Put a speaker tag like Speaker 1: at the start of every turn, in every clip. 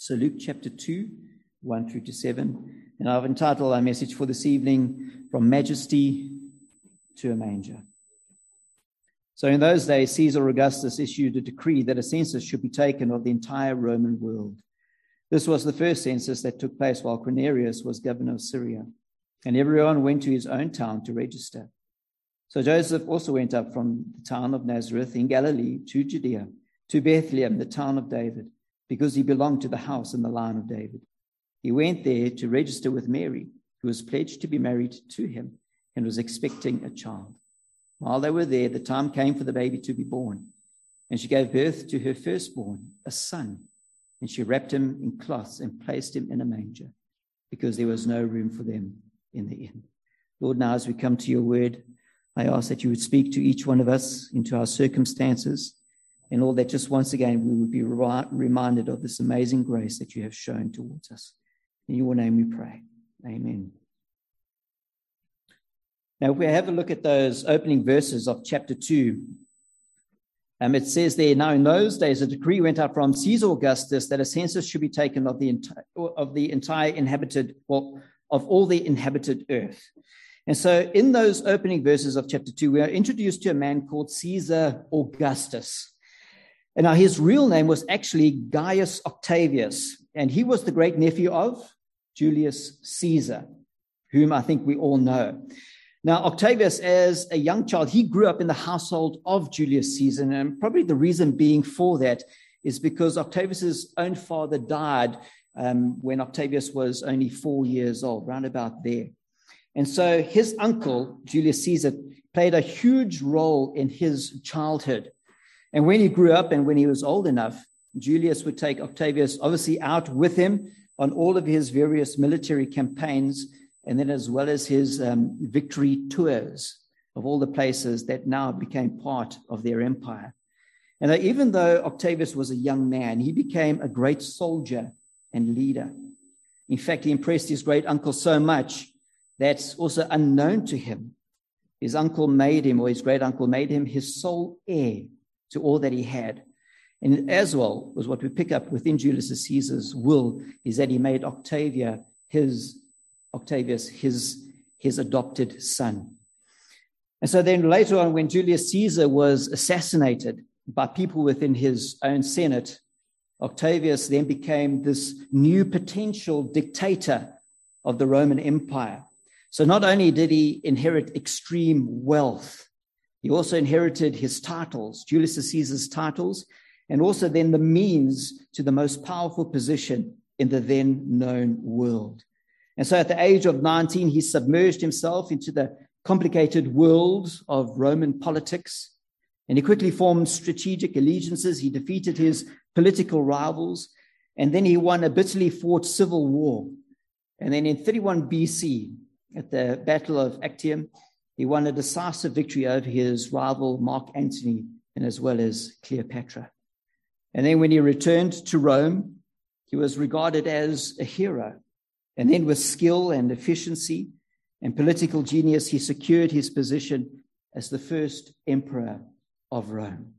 Speaker 1: So Luke chapter 2, 1 through to 7. And I've entitled our message for this evening, From Majesty to a Manger. So in those days, Caesar Augustus issued a decree that a census should be taken of the entire Roman world. This was the first census that took place while Quirinius was governor of Syria. And everyone went to his own town to register. So Joseph also went up from the town of Nazareth in Galilee to Judea, to Bethlehem, the town of David, because he belonged to the house and the line of David. He went there to register with Mary, who was pledged to be married to him and was expecting a child. While they were there, the time came for the baby to be born, and she gave birth to her firstborn, a son, and she wrapped him in cloths and placed him in a manger, because there was no room for them in the inn. Lord, now as we come to your word, I ask that you would speak to each one of us into our circumstances, and Lord, that just once again we would be reminded of this amazing grace that you have shown towards us. In your name we pray. Amen. Now, if we have a look at those opening verses of chapter 2, it says there, now in those days a decree went out from Caesar Augustus that a census should be taken of the entire inhabited, well, of all the inhabited earth. And so in those opening verses of chapter 2, we are introduced to a man called Caesar Augustus. And now his real name was actually Gaius Octavius, and he was the great nephew of Julius Caesar, whom I think we all know. Now, Octavius, as a young child, he grew up in the household of Julius Caesar, and probably the reason being for that is because Octavius's own father died when Octavius was only 4 years old, round about there. And so his uncle, Julius Caesar, played a huge role in his childhood. And when he grew up and when he was old enough, Julius would take Octavius obviously out with him on all of his various military campaigns, and then as well as his victory tours of all the places that now became part of their empire. And even though Octavius was a young man, he became a great soldier and leader. In fact, he impressed his great uncle so much that's also unknown to him. His uncle made him, or his great uncle made him, his sole heir to all that he had. And as well was what we pick up within Julius Caesar's will, is that he made Octavius his adopted son. And so then later on, when Julius Caesar was assassinated by people within his own Senate, Octavius then became this new potential dictator of the Roman Empire. So not only did he inherit extreme wealth, he also inherited his titles, Julius Caesar's titles, and also then the means to the most powerful position in the then known world. And so at the age of 19, he submerged himself into the complicated world of Roman politics, and he quickly formed strategic allegiances. He defeated his political rivals, and then he won a bitterly fought civil war. And then in 31 BC, at the Battle of Actium, he won a decisive victory over his rival Mark Antony and as well as Cleopatra. And then when he returned to Rome, he was regarded as a hero. And then with skill and efficiency and political genius, he secured his position as the first emperor of Rome.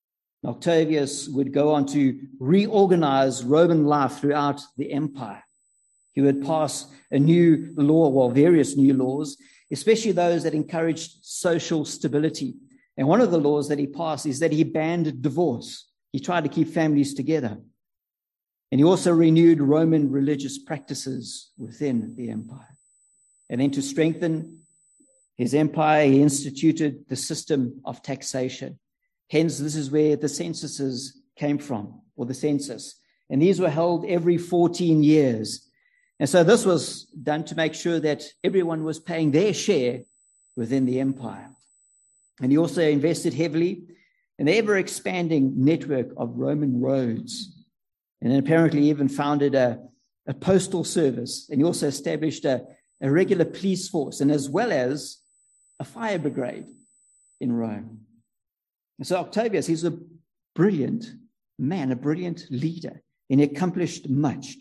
Speaker 1: Octavius would go on to reorganize Roman life throughout the empire. He would pass a new law, well, various new laws, especially those that encouraged social stability. And one of the laws that he passed is that he banned divorce. He tried to keep families together. And he also renewed Roman religious practices within the empire. And then to strengthen his empire, he instituted the system of taxation. Hence, this is where the censuses came from, or the census. And these were held every 14 years. And so this was done to make sure that everyone was paying their share within the empire. And he also invested heavily in the ever-expanding network of Roman roads. And apparently even founded a postal service. And he also established a regular police force, and as well as a fire brigade in Rome. And so Octavius, he's a brilliant man, a brilliant leader, and he accomplished much.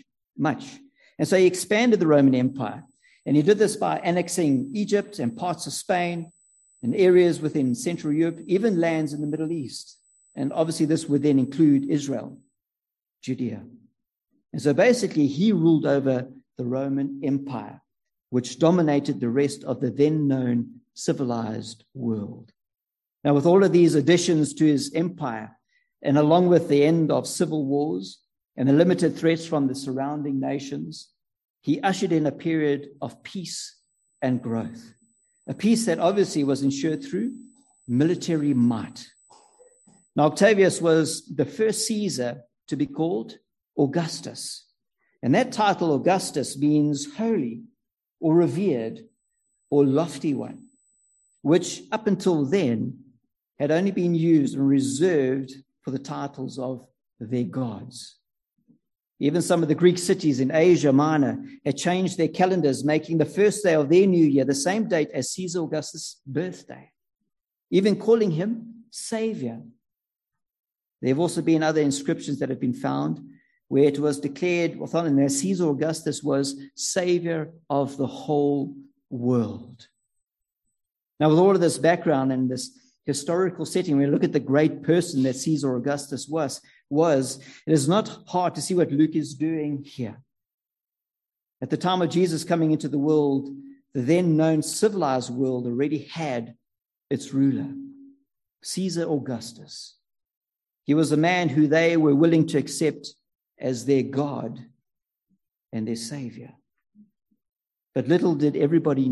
Speaker 1: And so he expanded the Roman Empire. And he did this by annexing Egypt and parts of Spain and areas within Central Europe, even lands in the Middle East. And obviously this would then include Israel, Judea. And so basically, he ruled over the Roman Empire, which dominated the rest of the then known civilized world. Now, with all of these additions to his empire, and along with the end of civil wars and the limited threats from the surrounding nations, he ushered in a period of peace and growth, a peace that obviously was ensured through military might. Now, Octavius was the first Caesar to be called Augustus. And that title, Augustus, means holy or revered or lofty one, which up until then had only been used and reserved for the titles of their gods. Even some of the Greek cities in Asia Minor had changed their calendars, making the first day of their new year the same date as Caesar Augustus' birthday, even calling him Savior. There have also been other inscriptions that have been found where it was declared that Caesar Augustus was Savior of the whole world. Now, with all of this background and this historical setting, when we look at the great person that Caesar Augustus was, it is not hard to see what Luke is doing here. At the time of Jesus coming into the world, the then known civilized world already had its ruler, Caesar Augustus. He was a man who they were willing to accept as their God and their Savior. But little did everybody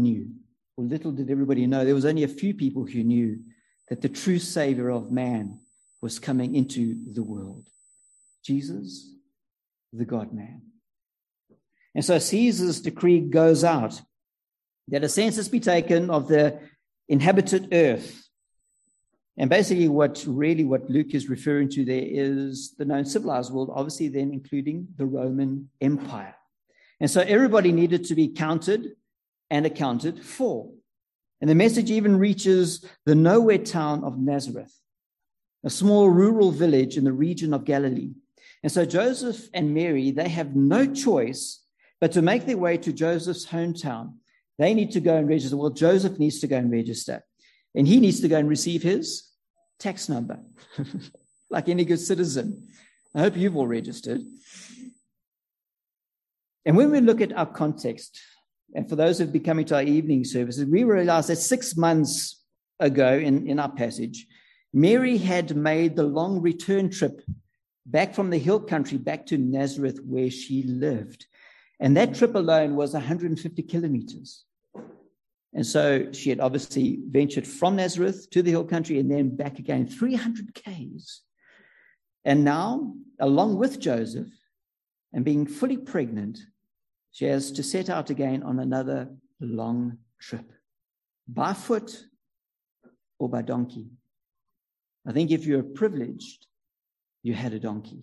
Speaker 1: know, there was only a few people who knew that the true Savior of man was coming into the world. Jesus, the God-man. And so Caesar's decree goes out that a census be taken of the inhabited earth. And basically what Luke is referring to there is the known civilized world, obviously then including the Roman Empire. And so everybody needed to be counted and accounted for. And the message even reaches the nowhere town of Nazareth, a small rural village in the region of Galilee. And so Joseph and Mary, they have no choice but to make their way to Joseph's hometown. They need to go and register. Well, Joseph needs to go and register. And he needs to go and receive his tax number, like any good citizen. I hope you've all registered. And when we look at our context, and for those who've been coming to our evening services, we realize that 6 months ago in our passage, Mary had made the long return trip back from the hill country back to Nazareth where she lived. And that trip alone was 150 kilometers. And so she had obviously ventured from Nazareth to the hill country and then back again, 300 Ks. And now, along with Joseph and being fully pregnant, she has to set out again on another long trip, by foot or by donkey. I think if you're privileged, you had a donkey.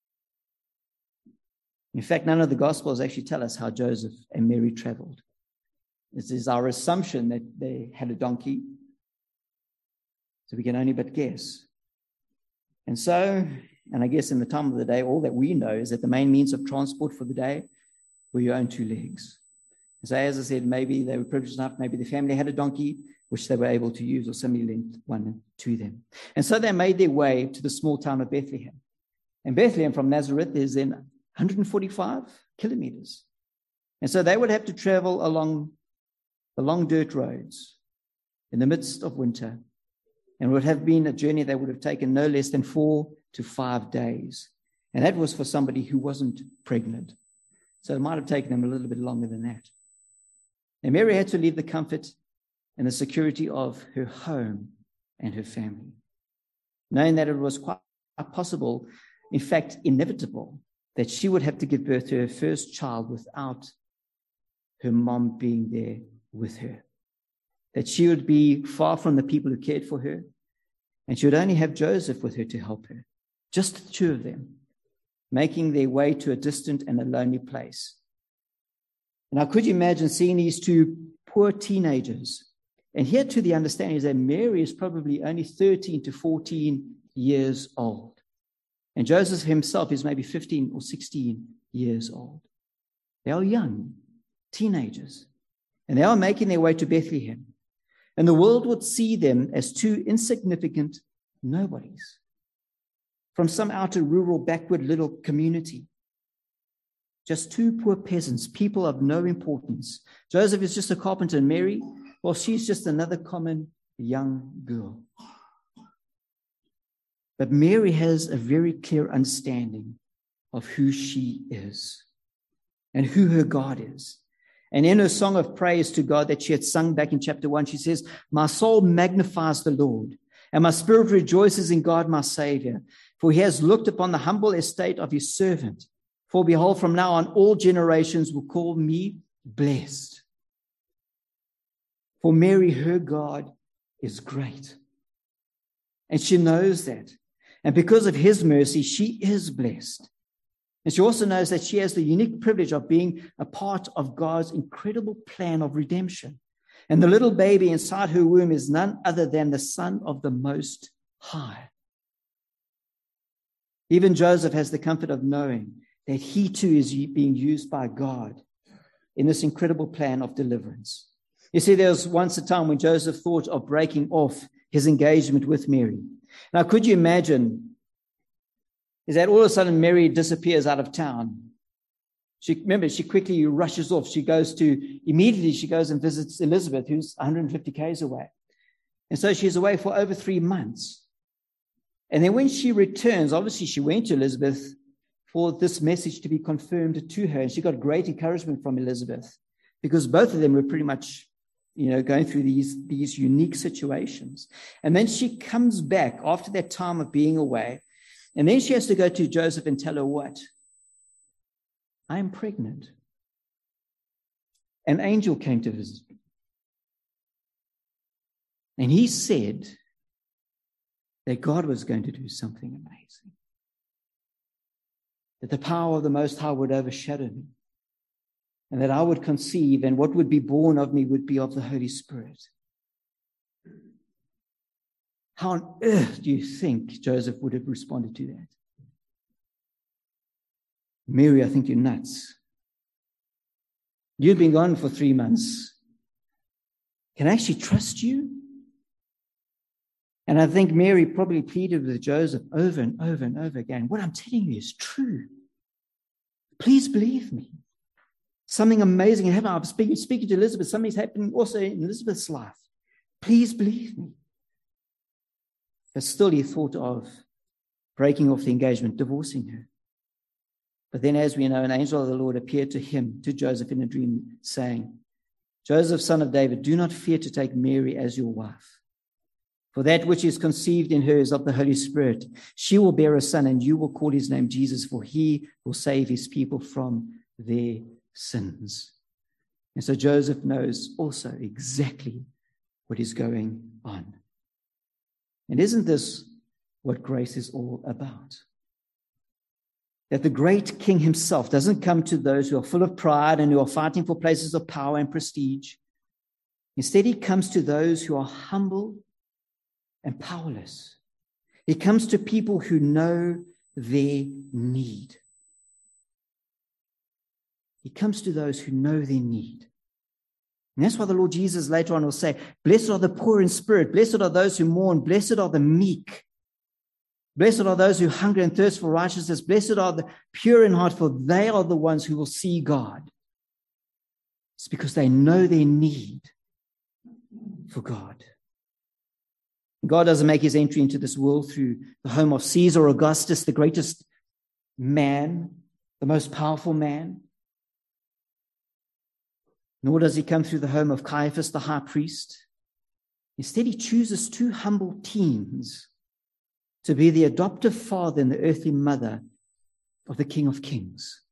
Speaker 1: In fact, none of the Gospels actually tell us how Joseph and Mary traveled. This is our assumption that they had a donkey, so we can only but guess. And so, and I guess in the time of the day, all that we know is that the main means of transport for the day were your own 2 legs. And so, as I said, maybe they were privileged enough, maybe the family had a donkey, which they were able to use, or somebody lent one to them. And so they made their way to the small town of Bethlehem. And Bethlehem from Nazareth is then 145 kilometers. And so they would have to travel along the long dirt roads in the midst of winter. And it would have been a journey that would have taken no less than 4 to 5 days. And that was for somebody who wasn't pregnant. So it might have taken them a little bit longer than that. And Mary had to leave the comfort and the security of her home and her family, knowing that it was quite possible, in fact, inevitable, that she would have to give birth to her first child without her mom being there with her, that she would be far from the people who cared for her, and she would only have Joseph with her to help her, just the 2 of them, making their way to a distant and a lonely place. Now, could you imagine seeing these 2 poor teenagers? And here, to the understanding is that Mary is probably only 13 to 14 years old. And Joseph himself is maybe 15 or 16 years old. They are young teenagers. And they are making their way to Bethlehem. And the world would see them as 2 insignificant nobodies from some outer rural backward little community. just two poor peasants, people of no importance. Joseph is just a carpenter, and Mary, well, she's just another common young girl. But Mary has a very clear understanding of who she is and who her God is. And in her song of praise to God that she had sung back in chapter 1, she says, "My soul magnifies the Lord, and my spirit rejoices in God my Savior, for he has looked upon the humble estate of his servant. For behold, from now on all generations will call me blessed." For Mary, her God is great. And she knows that. And because of his mercy, she is blessed. And she also knows that she has the unique privilege of being a part of God's incredible plan of redemption. And the little baby inside her womb is none other than the Son of the Most High. Even Joseph has the comfort of knowing that he too is being used by God in this incredible plan of deliverance. You see, there was once a time when Joseph thought of breaking off his engagement with Mary. Now, could you imagine is that all of a sudden Mary disappears out of town? She quickly rushes off. Immediately she goes and visits Elizabeth, who's 150 k's away. And so she's away for over 3 months. And then when she returns, obviously she went to Elizabeth for this message to be confirmed to her. And she got great encouragement from Elizabeth because both of them were pretty much, going through these unique situations. And then she comes back after that time of being away. And then she has to go to Joseph and tell her what? I am pregnant. An angel came to visit me. And he said that God was going to do something amazing. That the power of the Most High would overshadow me. And that I would conceive, and what would be born of me would be of the Holy Spirit. How on earth do you think Joseph would have responded to that? Mary, I think you're nuts. You've been gone for 3 months. Can I actually trust you? And I think Mary probably pleaded with Joseph over and over and over again. What I'm telling you is true. Please believe me. Something amazing in heaven. I'm speaking to Elizabeth. Something's happening also in Elizabeth's life. Please believe me. But still he thought of breaking off the engagement, divorcing her. But then, as we know, an angel of the Lord appeared to him, to Joseph in a dream, saying, "Joseph, son of David, do not fear to take Mary as your wife. For that which is conceived in her is of the Holy Spirit. She will bear a son, and you will call his name Jesus, for he will save his people from their sins." And so Joseph knows also exactly what is going on. And isn't this what grace is all about? That the great King himself doesn't come to those who are full of pride and who are fighting for places of power and prestige. Instead, he comes to those who are humble and powerless. He comes to people who know their need. He comes to those who know their need. And that's why the Lord Jesus later on will say, "Blessed are the poor in spirit. Blessed are those who mourn. Blessed are the meek. Blessed are those who hunger and thirst for righteousness. Blessed are the pure in heart, for they are the ones who will see God." It's because they know their need for God. God doesn't make his entry into this world through the home of Caesar Augustus, the greatest man, the most powerful man. Nor does he come through the home of Caiaphas, the high priest. Instead, he chooses 2 humble teens to be the adoptive father and the earthly mother of the King of Kings.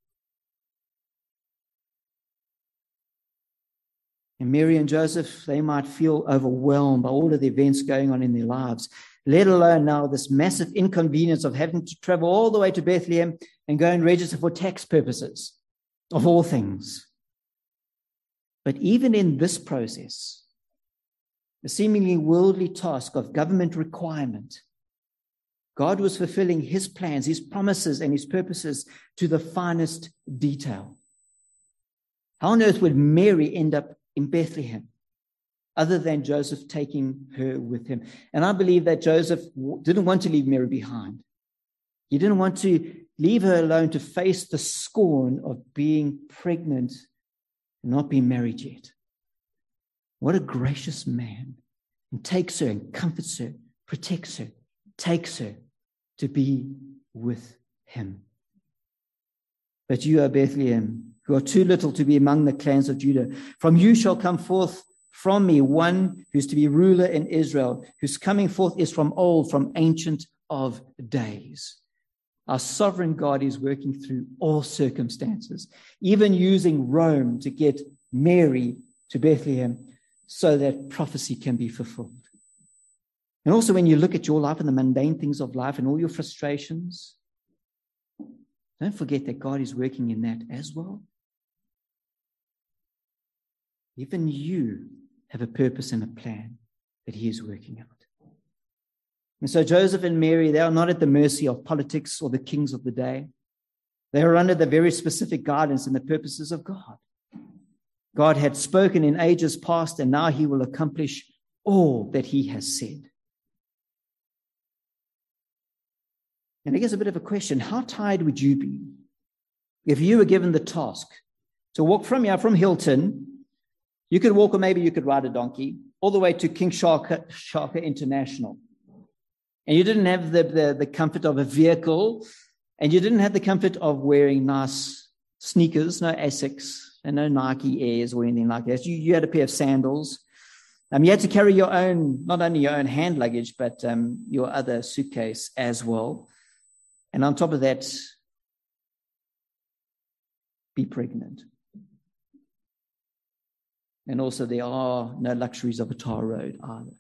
Speaker 1: And Mary and Joseph, they might feel overwhelmed by all of the events going on in their lives, let alone now this massive inconvenience of having to travel all the way to Bethlehem and go and register for tax purposes, of all things. But even in this process, the seemingly worldly task of government requirement, God was fulfilling his plans, his promises, and his purposes to the finest detail. How on earth would Mary end up in Bethlehem other than Joseph taking her with him? And I believe that Joseph didn't want to leave Mary behind. He didn't want to leave her alone to face the scorn of being pregnant and not being married yet. What a gracious man. And takes her and comforts her, protects her, takes her to be with him. But you, O Bethlehem, who are too little to be among the clans of Judah, from you shall come forth from me one who's to be ruler in Israel, whose coming forth is from old, from ancient of days. Our sovereign God is working through all circumstances, even using Rome to get Mary to Bethlehem so that prophecy can be fulfilled. And also when you look at your life and the mundane things of life and all your frustrations, don't forget that God is working in that as well. Even you have a purpose and a plan that he is working out. And so Joseph and Mary, they are not at the mercy of politics or the kings of the day. They are under the very specific guidance and the purposes of God. God had spoken in ages past, and now he will accomplish all that he has said. And I guess a bit of a question, how tired would you be if you were given the task to walk from here, from Hilton? You could walk, or maybe you could ride a donkey, all the way to King Shaka International. And you didn't have the comfort of a vehicle, and you didn't have the comfort of wearing nice sneakers, no Asics, and no Nike Airs or anything like that. You had a pair of sandals. You had to carry your own, not only your own hand luggage, but your other suitcase as well. And on top of that, be pregnant. And also there are no luxuries of a tar road either.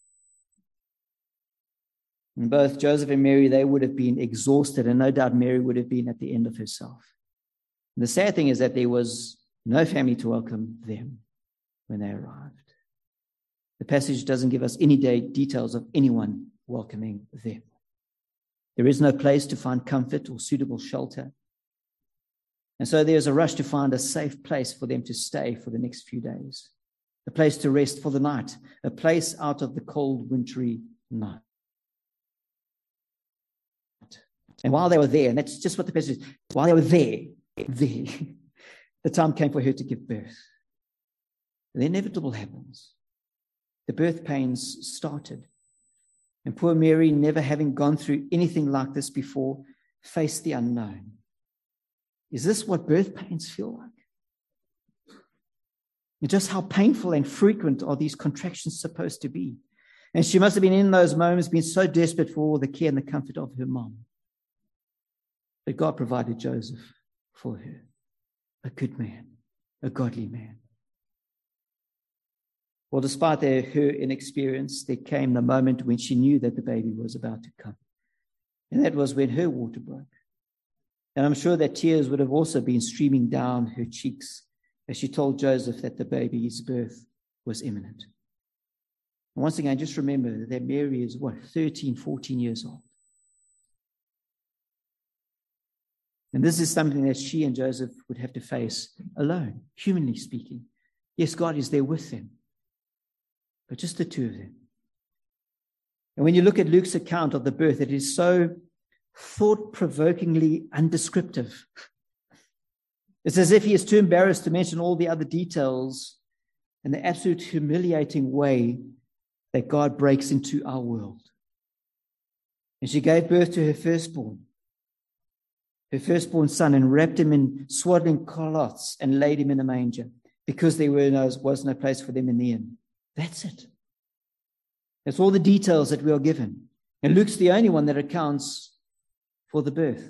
Speaker 1: And both Joseph and Mary, they would have been exhausted, and no doubt Mary would have been at the end of herself. And the sad thing is that there was no family to welcome them when they arrived. The passage doesn't give us any details of anyone welcoming them. There is no place to find comfort or suitable shelter. And so there's a rush to find a safe place for them to stay for the next few days, a place to rest for the night, a place out of the cold, wintry night. And while they were there, and that's just what the passage is, while they were there, the time came for her to give birth. The inevitable happens. The birth pains started. And poor Mary, never having gone through anything like this before, faced the unknown. Is this what birth pains feel like? And just how painful and frequent are these contractions supposed to be? And she must have been in those moments, been so desperate for all the care and the comfort of her mom. But God provided Joseph for her, a good man, a godly man. Well, despite her inexperience, there came the moment when she knew that the baby was about to come. And that was when her water broke. And I'm sure that tears would have also been streaming down her cheeks as she told Joseph that the baby's birth was imminent. And once again, just remember that Mary is 13, 14 years old. And this is something that she and Joseph would have to face alone, humanly speaking. Yes, God is there with them, but just the two of them. And when you look at Luke's account of the birth, it is so thought-provokingly undescriptive. It's as if he is too embarrassed to mention all the other details and the absolute humiliating way that God breaks into our world. And she gave birth to her firstborn son, and wrapped him in swaddling cloths and laid him in a manger, because there was no place for them in the inn. That's it. That's all the details that we are given. And Luke's the only one that accounts for the birth.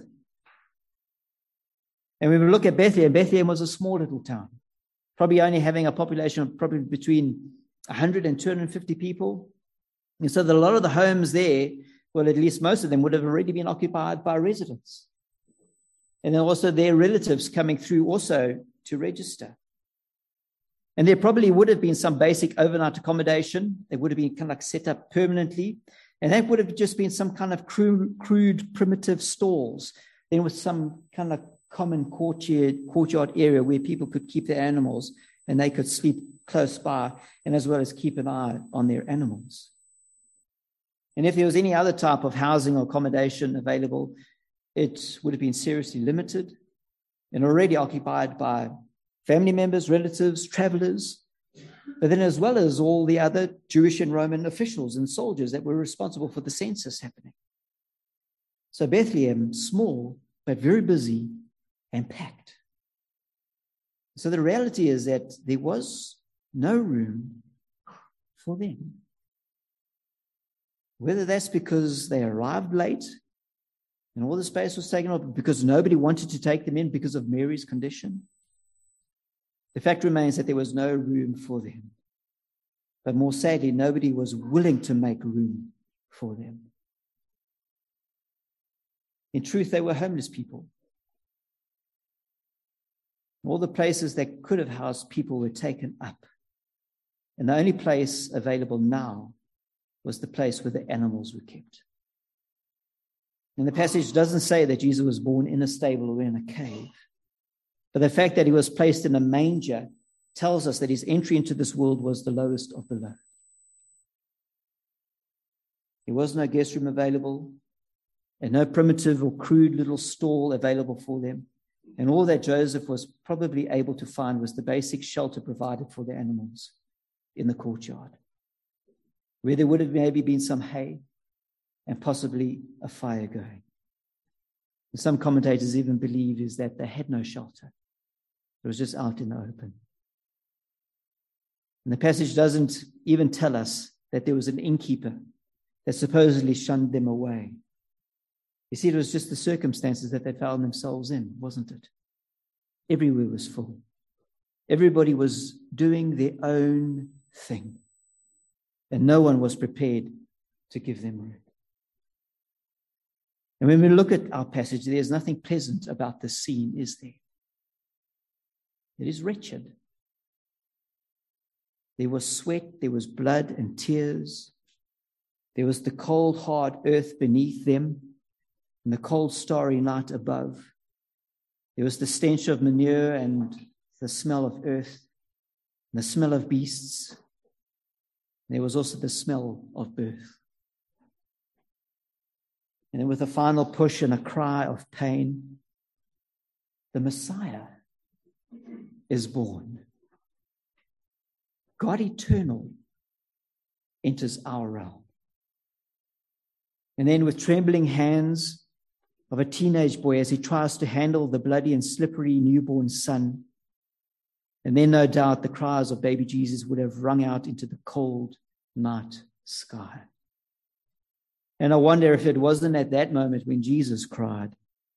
Speaker 1: And when we look at Bethlehem was a small little town, probably only having a population of probably between 100 and 250 people. And so that a lot of the homes there, well, at least most of them, would have already been occupied by residents. And then also their relatives coming through also to register. And there probably would have been some basic overnight accommodation. They would have been kind of like set up permanently. And that would have just been some kind of crude, primitive stalls. Then with some kind of common courtyard area where people could keep their animals and they could sleep close by, and as well as keep an eye on their animals. And if there was any other type of housing or accommodation available, it would have been seriously limited and already occupied by family members, relatives, travelers, but then as well as all the other Jewish and Roman officials and soldiers that were responsible for the census happening. So Bethlehem, small, but very busy and packed. So the reality is that there was no room for them. Whether that's because they arrived late and all the space was taken up, because nobody wanted to take them in because of Mary's condition, the fact remains that there was no room for them. But more sadly, nobody was willing to make room for them. In truth, they were homeless people. All the places that could have housed people were taken up. And the only place available now was the place where the animals were kept. And the passage doesn't say that Jesus was born in a stable or in a cave. But the fact that he was placed in a manger tells us that his entry into this world was the lowest of the low. There was no guest room available, and no primitive or crude little stall available for them. And all that Joseph was probably able to find was the basic shelter provided for the animals in the courtyard, where there would have maybe been some hay and possibly a fire going. And some commentators even believe is that they had no shelter. It was just out in the open. And the passage doesn't even tell us that there was an innkeeper that supposedly shunned them away. You see, it was just the circumstances that they found themselves in, wasn't it? Everywhere was full. Everybody was doing their own thing. And no one was prepared to give them room. And when we look at our passage, there's nothing pleasant about this scene, is there? It is wretched. There was sweat, there was blood and tears. There was the cold, hard earth beneath them and the cold, starry night above. There was the stench of manure and the smell of earth, and the smell of beasts. There was also the smell of birth. And then with a final push and a cry of pain, the Messiah is born. God eternal enters our realm. And then with trembling hands of a teenage boy as he tries to handle the bloody and slippery newborn son, and then no doubt the cries of baby Jesus would have rung out into the cold night sky. And I wonder if it wasn't at that moment when Jesus cried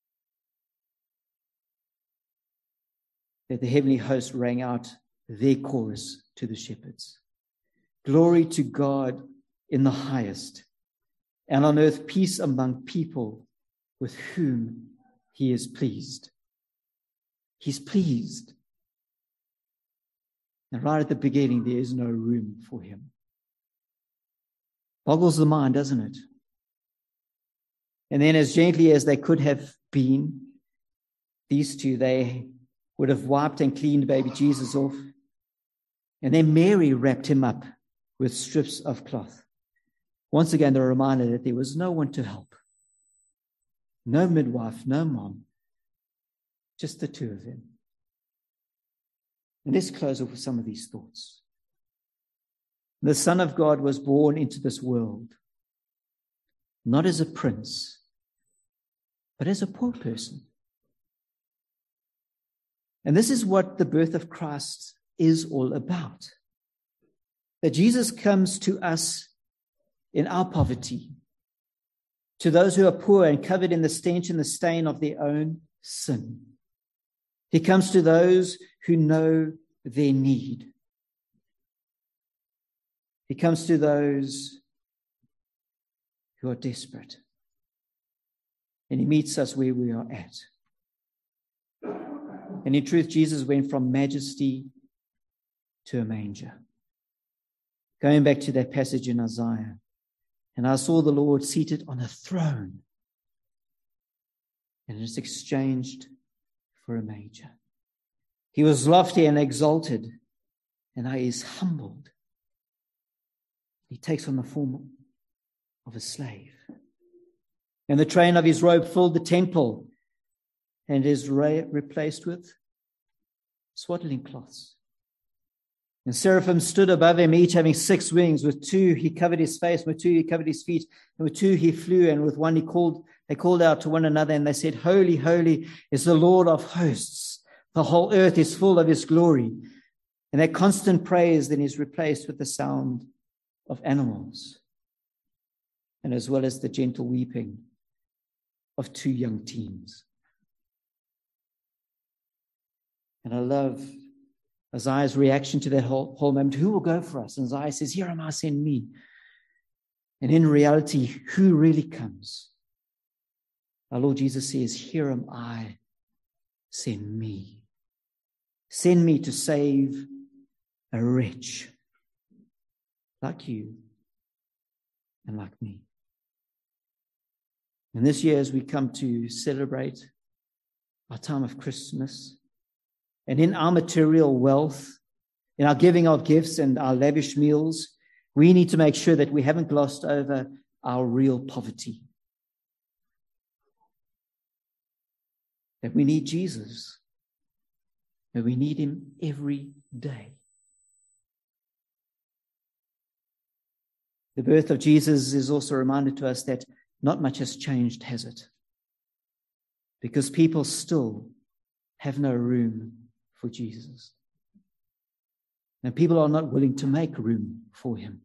Speaker 1: that the heavenly host rang out their chorus to the shepherds. Glory to God in the highest, and on earth peace among people with whom he is pleased. He's pleased. And right at the beginning, there is no room for him. Boggles the mind, doesn't it? And then as gently as they could have been, these two, they would have wiped and cleaned baby Jesus off. And then Mary wrapped him up with strips of cloth. Once again, they're reminded that there was no one to help. No midwife, no mom. Just the two of them. And let's close off with some of these thoughts. The Son of God was born into this world, not as a prince, but as a poor person. And this is what the birth of Christ is all about. That Jesus comes to us in our poverty, to those who are poor and covered in the stench and the stain of their own sin. He comes to those who know their need. He comes to those who are desperate. And he meets us where we are at. And in truth, Jesus went from majesty to a manger. Going back to that passage in Isaiah, and I saw the Lord seated on a throne, and it's exchanged for a manger. He was lofty and exalted, and now he is humbled. He takes on the form of a slave. And the train of his robe filled the temple and is replaced with swaddling cloths. And seraphim stood above him, each having 6 wings. With 2 he covered his face, with 2 he covered his feet, and with 2 he flew, and with 1 they called out to one another, and they said, Holy, holy is the Lord of hosts. The whole earth is full of his glory. And that constant praise then is replaced with the sound of animals, and as well as the gentle weeping of 2 young teens. And I love Isaiah's reaction to that whole moment. Who will go for us? And Isaiah says, Here am I, send me. And in reality, who really comes? Our Lord Jesus says, Here am I, send me. Send me to save a wretch like you and like me. And this year, as we come to celebrate our time of Christmas, and in our material wealth, in our giving of gifts and our lavish meals, we need to make sure that we haven't glossed over our real poverty. That we need Jesus. That we need him every day. The birth of Jesus is also a reminder to us that not much has changed, has it? Because people still have no room for Jesus. And people are not willing to make room for him.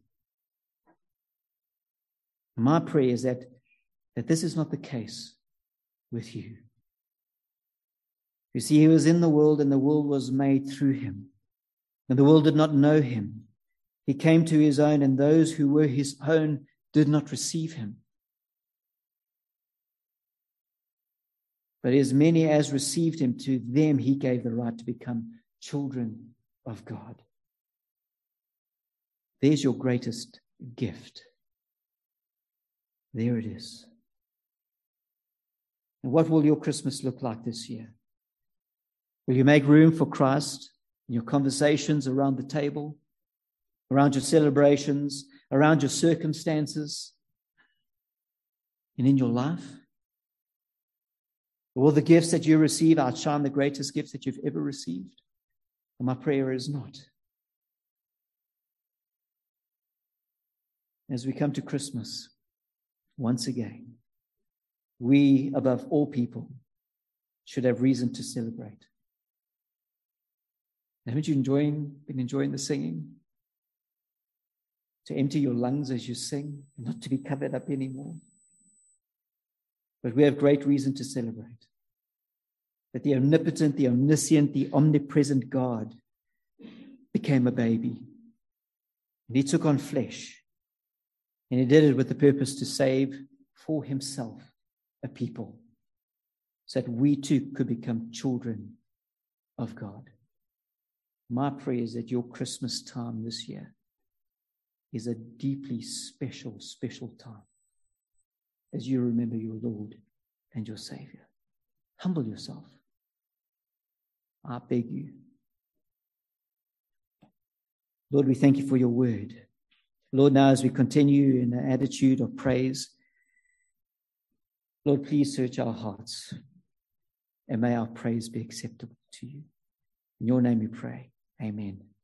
Speaker 1: My prayer is that this is not the case with you. You see, he was in the world, and the world was made through him. And the world did not know him. He came to his own, and those who were his own did not receive him. But as many as received him, to them he gave the right to become children of God. There's your greatest gift. There it is. And what will your Christmas look like this year? Will you make room for Christ in your conversations around the table, around your celebrations, around your circumstances, and in your life? Will the gifts that you receive outshine the greatest gifts that you've ever received? And my prayer is not. As we come to Christmas, once again, we, above all people, should have reason to celebrate. Haven't you been enjoying the singing? To empty your lungs as you sing, not to be covered up anymore. But we have great reason to celebrate that the omnipotent, the omniscient, the omnipresent God became a baby. And he took on flesh. And he did it with the purpose to save for himself a people, so that we too could become children of God. My prayer is that your Christmas time this year is a deeply special, special time as you remember your Lord and your Savior. Humble yourself. I beg you. Lord, we thank you for your word. Lord, now as we continue in an attitude of praise, Lord, please search our hearts, and may our praise be acceptable to you. In your name we pray. Amen.